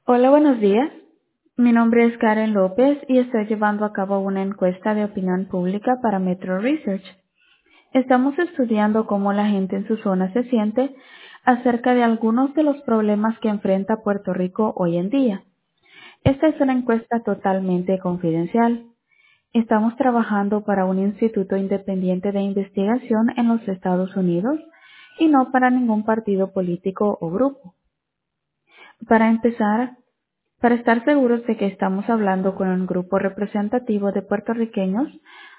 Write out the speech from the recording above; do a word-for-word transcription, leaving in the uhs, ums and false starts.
Hola, buenos días. Mi nombre es Karen López y estoy llevando a cabo una encuesta de opinión pública para Metro Research. Estamos estudiando cómo la gente en su zona se siente acerca de algunos de los problemas que enfrenta Puerto Rico hoy en día. Esta es una encuesta totalmente confidencial. Estamos trabajando para un instituto independiente de investigación en los Estados Unidos y no para ningún partido político o grupo. Para empezar, para estar seguros de que estamos hablando con un grupo representativo de puertorriqueños,